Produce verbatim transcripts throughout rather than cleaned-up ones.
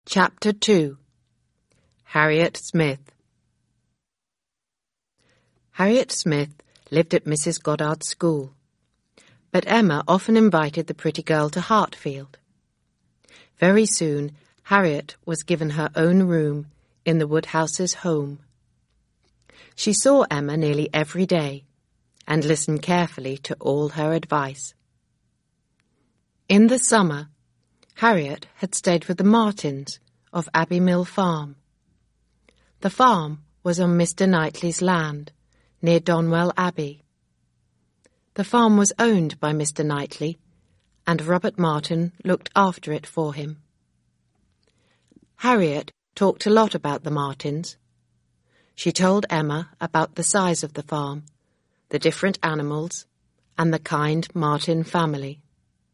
Chapter two. Harriet Smith. Harriet Smith lived at Missus Goddard's school, but Emma often invited the pretty girl to Hartfield. Very soon, Harriet was given her own room in the Woodhouses' home. She saw Emma nearly every day and listened carefully to all her advice. In the summer, Harriet had stayed with the Martins of Abbey Mill Farm. The farm was on Mister Knightley's land, near Donwell Abbey. The farm was owned by Mister Knightley, and Robert Martin looked after it for him. Harriet talked a lot about the Martins. She told Emma about the size of the farm, the different animals, and the kind Martin family.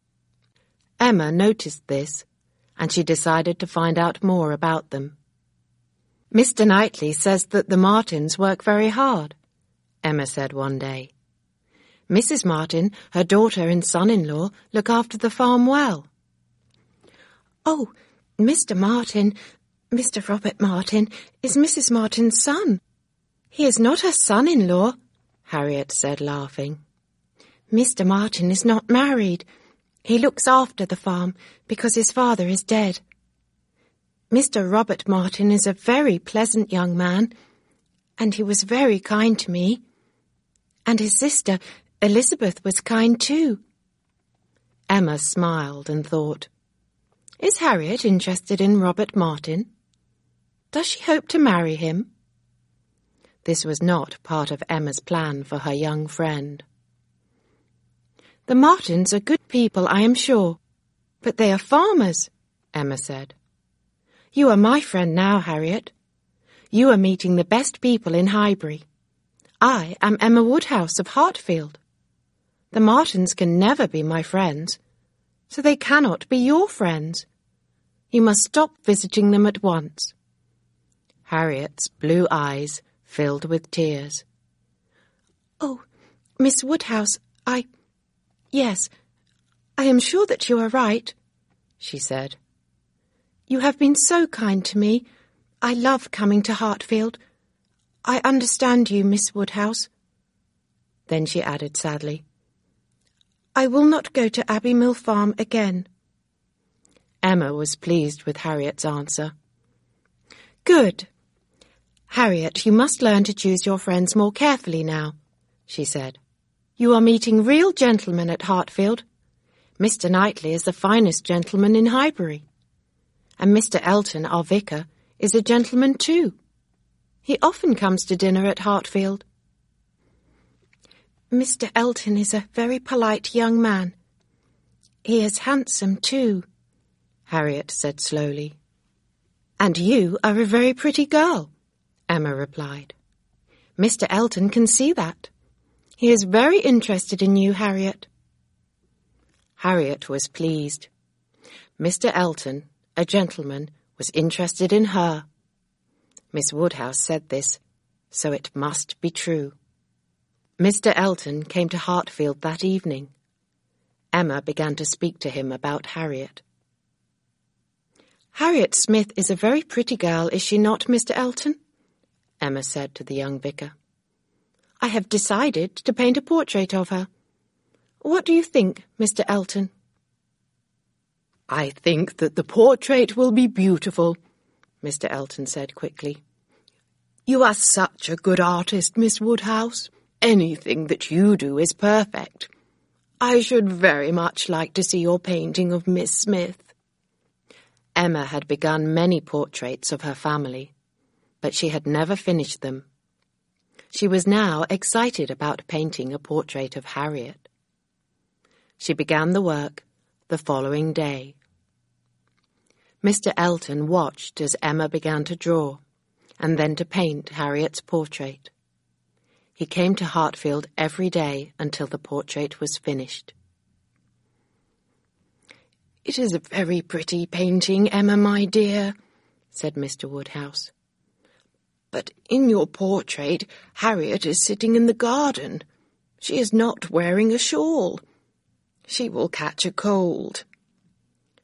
Emma noticed this, and she decided to find out more about them. "Mister Knightley says that the Martins work very hard," Emma said one day. "Missus Martin, her daughter and son-in-law, look after the farm well." "Oh, Mister Martin, Mister Robert Martin, is Missus Martin's son. He is not her son-in-law," Harriet said, laughing. "Mister Martin is not married. He looks after the farm because his father is dead. Mister Robert Martin is a very pleasant young man, and he was very kind to me. And his sister, Elizabeth, was kind too." Emma smiled and thought, "Is Harriet interested in Robert Martin? Does she hope to marry him?" This was not part of Emma's plan for her young friend. "The Martins are good people, I am sure, but they are farmers," Emma said. "You are my friend now, Harriet. You are meeting the best people in Highbury. I am Emma Woodhouse of Hartfield. The Martins can never be my friends, so they cannot be your friends. You must stop visiting them at once." Harriet's blue eyes filled with tears. "Oh, Miss Woodhouse, I... Yes, I am sure that you are right," she said. "You have been so kind to me. I love coming to Hartfield. I understand you, Miss Woodhouse." Then she added sadly, "I will not go to Abbey Mill Farm again." Emma was pleased with Harriet's answer. "Good. Harriet, you must learn to choose your friends more carefully now," she said. "You are meeting real gentlemen at Hartfield. Mister Knightley is the finest gentleman in Highbury. And Mister Elton, our vicar, is a gentleman too. He often comes to dinner at Hartfield." "Mister Elton is a very polite young man. He is handsome too," Harriet said slowly. "And you are a very pretty girl," Emma replied. "Mister Elton can see that. He is very interested in you, Harriet." Harriet was pleased. Mister Elton, a gentleman, was interested in her. Miss Woodhouse said this, so it must be true. Mister Elton came to Hartfield that evening. Emma began to speak to him about Harriet. "Harriet Smith is a very pretty girl, is she not, Mister Elton?" Emma said to the young vicar. "I have decided to paint a portrait of her. What do you think, Mister Elton?" "I think that the portrait will be beautiful," Mister Elton said quickly. "You are such a good artist, Miss Woodhouse. Anything that you do is perfect. I should very much like to see your painting of Miss Smith." Emma had begun many portraits of her family, but she had never finished them. She was now excited about painting a portrait of Harriet. She began the work the following day. Mister Elton watched as Emma began to draw, and then to paint Harriet's portrait. He came to Hartfield every day until the portrait was finished. "It is a very pretty painting, Emma, my dear," said Mister Woodhouse. "But in your portrait, Harriet is sitting in the garden. She is not wearing a shawl. She will catch a cold."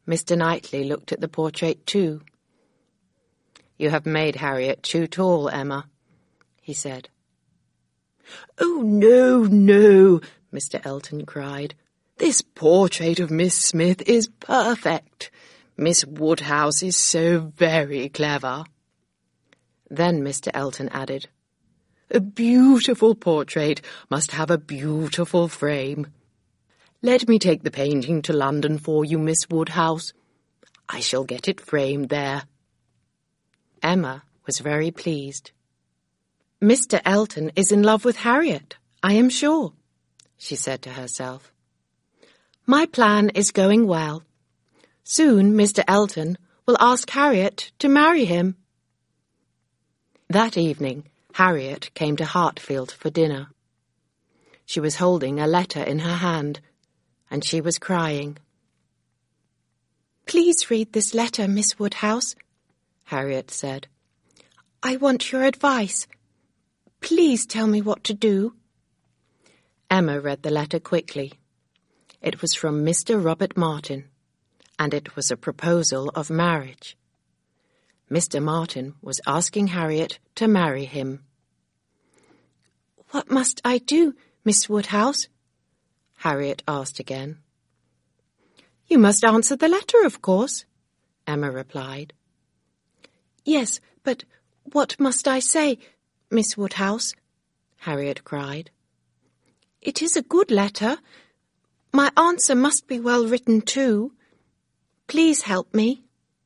Mister Knightley looked at the portrait too. "You have made Harriet too tall, Emma," he said. "Oh, no, no," Mister Elton cried. "This portrait of Miss Smith is perfect. Miss Woodhouse is so very clever." Then Mister Elton added, "A beautiful portrait must have a beautiful frame. Let me take the painting to London for you, Miss Woodhouse. I shall get it framed there." Emma was very pleased. "Mister Elton is in love with Harriet, I am sure," she said to herself. "My plan is going well. Soon Mister Elton will ask Harriet to marry him." That evening, Harriet came to Hartfield for dinner. She was holding a letter in her hand, and she was crying. "Please read this letter, Miss Woodhouse," Harriet said. "I want your advice. Please tell me what to do." Emma read the letter quickly. It was from Mister Robert Martin, and it was a proposal of marriage. Mister Martin was asking Harriet to marry him. "What must I do, Miss Woodhouse?" Harriet asked again. "You must answer the letter, of course," Emma replied. "Yes, but what must I say, Miss Woodhouse?" Harriet cried. "It is a good letter. My answer must be well written too. Please help me."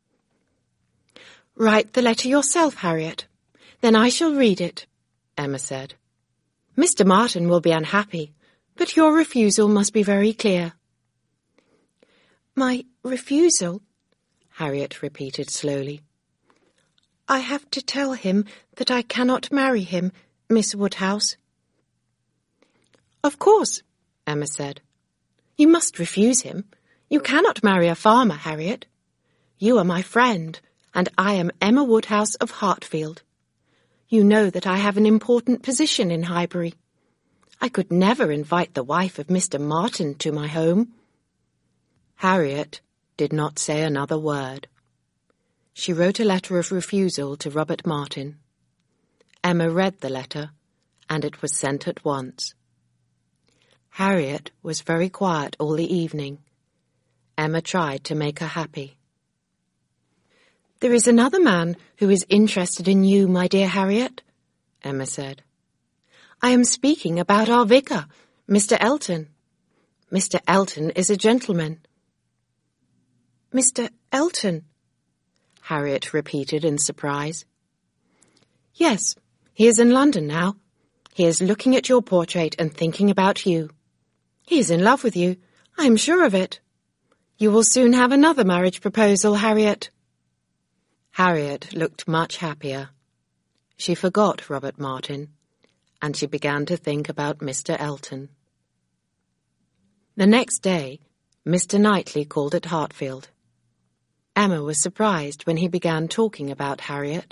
"Write the letter yourself, Harriet. Then I shall read it," Emma said. "Mister Martin will be unhappy, but your refusal must be very clear." "My refusal?" Harriet repeated slowly. "I have to tell him that I cannot marry him, Miss Woodhouse." "Of course," Emma said. "You must refuse him. You cannot marry a farmer, Harriet. You are my friend, and I am Emma Woodhouse of Hartfield. You know that I have an important position in Highbury. I could never invite the wife of Mister Martin to my home." Harriet did not say another word. She wrote a letter of refusal to Robert Martin. Emma read the letter, and it was sent at once. Harriet was very quiet all the evening. Emma tried to make her happy. "There is another man who is interested in you, my dear Harriet," Emma said. "I am speaking about our vicar, Mister Elton. Mister Elton is a gentleman." "Mister Elton?" Harriet repeated in surprise. "Yes, he is in London now. He is looking at your portrait and thinking about you. He is in love with you, I am sure of it. You will soon have another marriage proposal, Harriet." Harriet looked much happier. She forgot Robert Martin, and she began to think about Mister Elton. The next day, Mister Knightley called at Hartfield. Emma was surprised when he began talking about Harriet.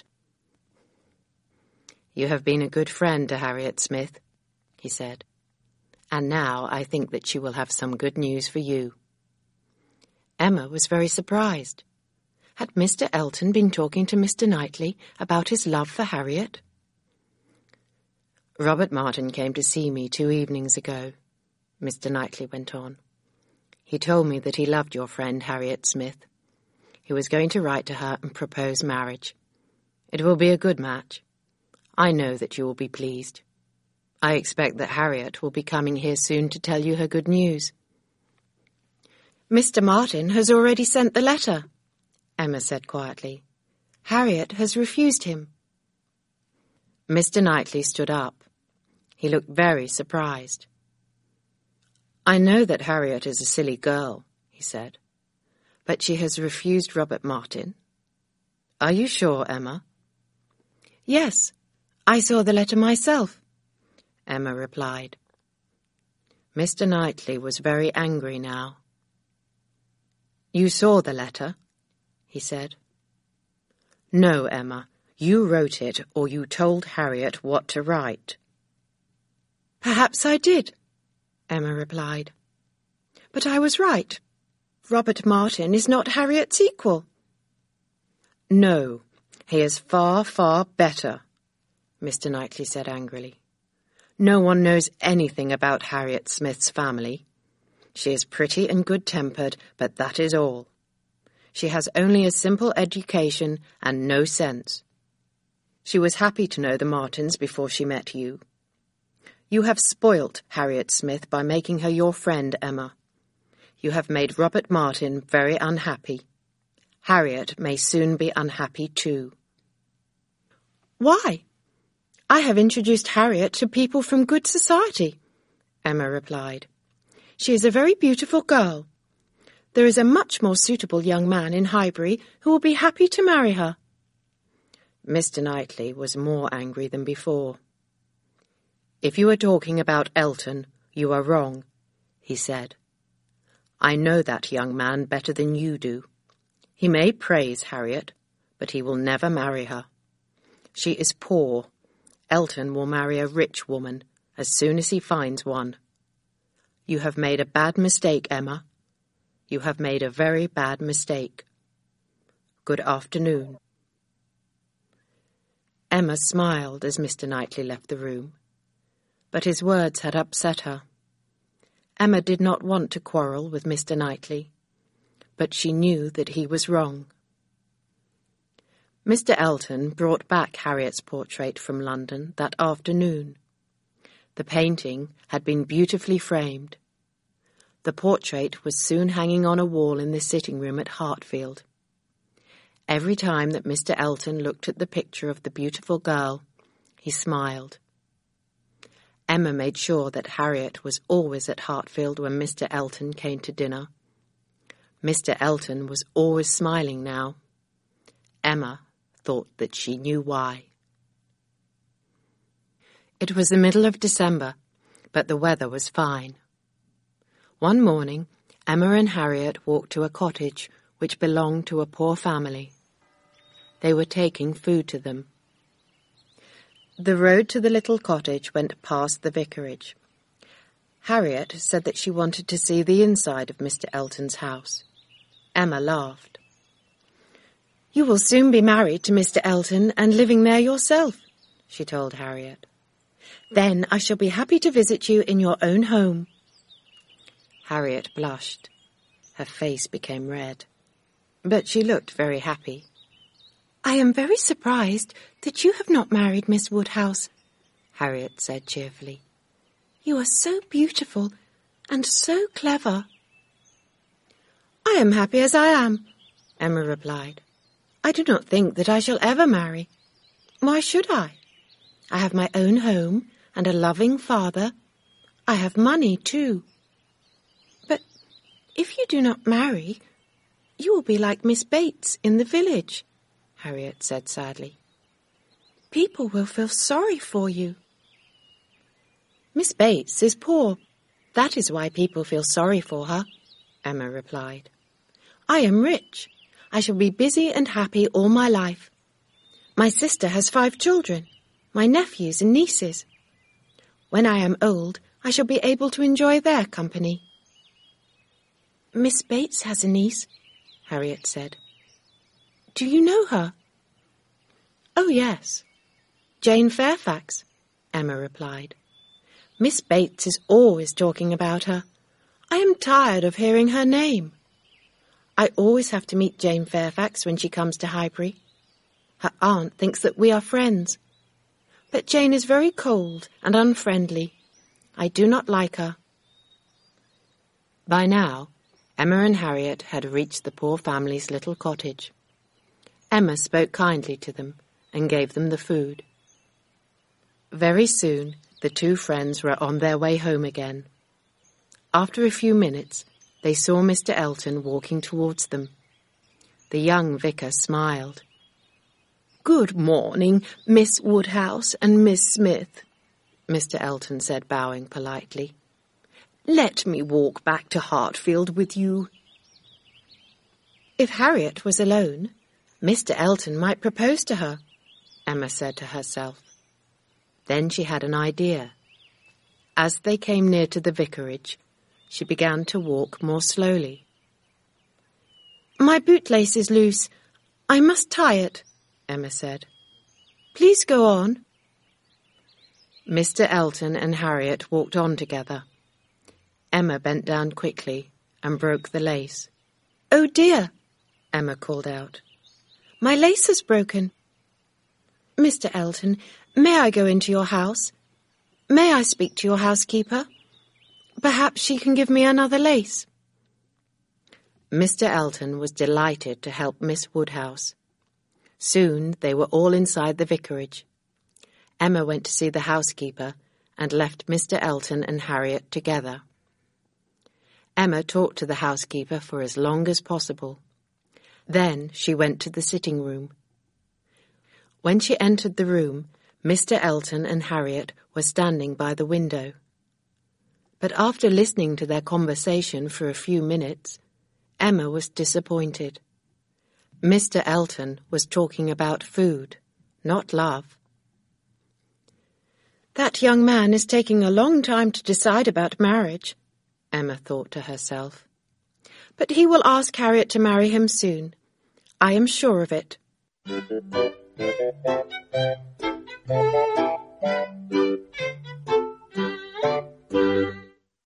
"You have been a good friend to Harriet Smith," he said, "and now I think that she will have some good news for you." Emma was very surprised. Had Mister Elton been talking to Mister Knightley about his love for Harriet? "Robert Martin came to see me two evenings ago," Mister Knightley went on. "He told me that he loved your friend Harriet Smith. He was going to write to her and propose marriage. It will be a good match. I know that you will be pleased. I expect that Harriet will be coming here soon to tell you her good news." "Mister Martin has already sent the letter," Emma said quietly. "Harriet has refused him." Mister Knightley stood up. He looked very surprised. "I know that Harriet is a silly girl," he said, "but she has refused Robert Martin. Are you sure, Emma?" "Yes, I saw the letter myself," Emma replied. Mister Knightley was very angry now. "You saw the letter?" he said. "No, Emma, you wrote it or you told Harriet what to write." "Perhaps I did," Emma replied. "But I was right. Robert Martin is not Harriet's equal." "No, he is far, far better," Mister Knightley said angrily. "No one knows anything about Harriet Smith's family. She is pretty and good-tempered, but that is all. She has only a simple education and no sense. She was happy to know the Martins before she met you. You have spoilt Harriet Smith by making her your friend, Emma. You have made Robert Martin very unhappy. Harriet may soon be unhappy too." "Why? I have introduced Harriet to people from good society," Emma replied. "She is a very beautiful girl. There is a much more suitable young man in Highbury who will be happy to marry her." Mister Knightley was more angry than before. "If you are talking about Elton, you are wrong," he said. "I know that young man better than you do. He may praise Harriet, but he will never marry her. She is poor. Elton will marry a rich woman as soon as he finds one. You have made a bad mistake, Emma. You have made a very bad mistake. Good afternoon." Emma smiled as Mister Knightley left the room, but his words had upset her. Emma did not want to quarrel with Mister Knightley, but she knew that he was wrong. Mister Elton brought back Harriet's portrait from London that afternoon. The painting had been beautifully framed. The portrait was soon hanging on a wall in the sitting-room at Hartfield. Every time that Mister Elton looked at the picture of the beautiful girl, he smiled. Emma made sure that Harriet was always at Hartfield when Mister Elton came to dinner. Mister Elton was always smiling now. Emma thought that she knew why. It was the middle of December, but the weather was fine. One morning, Emma and Harriet walked to a cottage which belonged to a poor family. They were taking food to them. The road to the little cottage went past the vicarage. Harriet said that she wanted to see the inside of Mister Elton's house. Emma laughed. "You will soon be married to Mister Elton and living there yourself," she told Harriet. "Then I shall be happy to visit you in your own home." Harriet blushed. Her face became red, but she looked very happy. "I am very surprised that you have not married Miss Woodhouse," Harriet said cheerfully. "You are so beautiful and so clever." "I am happy as I am," Emma replied. "I do not think that I shall ever marry. Why should I? I have my own home and a loving father. I have money too. But if you do not marry, you will be like Miss Bates in the village," Harriet said sadly. "People will feel sorry for you." "Miss Bates is poor. That is why people feel sorry for her," Emma replied. "I am rich. I shall be busy and happy all my life. My sister has five children, my nephews and nieces. When I am old, I shall be able to enjoy their company." "Miss Bates has a niece," Harriet said. "Do you know her?" "Oh, yes. Jane Fairfax," Emma replied. "Miss Bates is always talking about her. I am tired of hearing her name. I always have to meet Jane Fairfax when she comes to Highbury. Her aunt thinks that we are friends. But Jane is very cold and unfriendly. I do not like her." By now, Emma and Harriet had reached the poor family's little cottage. Emma spoke kindly to them and gave them the food. Very soon, the two friends were on their way home again. After a few minutes, they saw Mister Elton walking towards them. The young vicar smiled. "Good morning, Miss Woodhouse and Miss Smith," Mister Elton said, bowing politely. "Let me walk back to Hartfield with you." If Harriet was alone, Mister Elton might propose to her, Emma said to herself. Then she had an idea. As they came near to the vicarage, she began to walk more slowly. My bootlace is loose. I must tie it, Emma said. Please go on. Mister Elton and Harriet walked on together. Emma bent down quickly and broke the lace. Oh dear, Emma called out. My lace is broken. Mister Elton, may I go into your house? May I speak to your housekeeper? Perhaps she can give me another lace. Mister Elton was delighted to help Miss Woodhouse. Soon they were all inside the vicarage. Emma went to see the housekeeper and left Mister Elton and Harriet together. Emma talked to the housekeeper for as long as possible. Then she went to the sitting room. When she entered the room, Mister Elton and Harriet were standing by the window. But after listening to their conversation for a few minutes, Emma was disappointed. Mister Elton was talking about food, not love. That young man is taking a long time to decide about marriage, Emma thought to herself. But he will ask Harriet to marry him soon. I am sure of it.